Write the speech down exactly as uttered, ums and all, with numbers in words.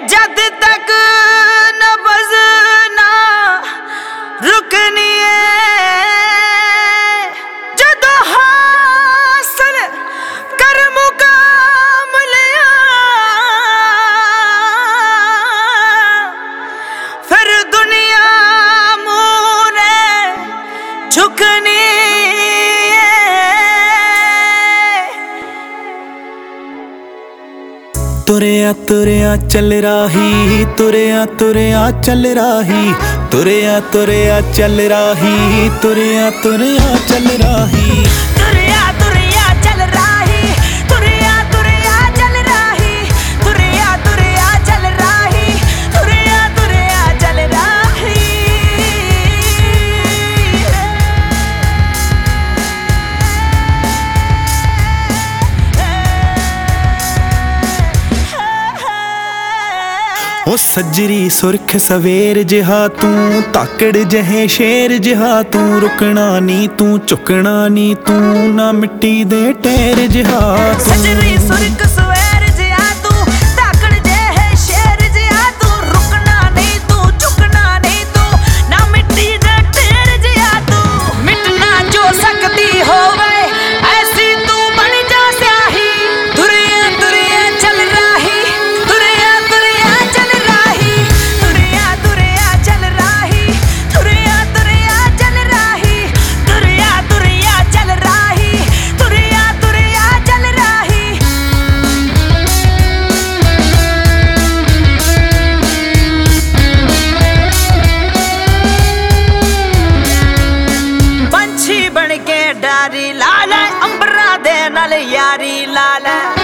जद तक नब्ज़ ना रुकनी जदों हासिल कर मुकाम लिया फिर दुनिया मूरे झुकनी। तुरया तुरया चल राही, तुरया तुरया चल राही, तुरया तुरया चल राही, तुरया तुरया चल राही, तुरया तुरया चल राही, तुरया तुरया चल राही, तुरया तुरया चल राही, तुरया तुरया चल राही। ओ सज्जरी सुरख सवेर जिहा तू, ताकड़ जहे शेर जिहा तू, रुकना नी तू झुकना नी तू, ना मिट्टी दे ढेर जिहा तू। सज्जरी सुरख सवेर जिहा तू, ताकड़ जहे शेर जिहा तू, रुकना नहीं तू झुकना नहीं तू, ना मिट्टी दे ढेर जिहा तू। मिटना जो सकती होवे ऐसी तू बन जा स्याही, तुरया तुरया चल राही, तुरया तुरया चल राही, तुरया तुरया चल राही, तुरया तुरया चल राही, तुरया तुरया चल राही, तुरया तुरया चल राही। पंछी बन के डारी ला ले, अंबरा दे नाल यारी ला ले।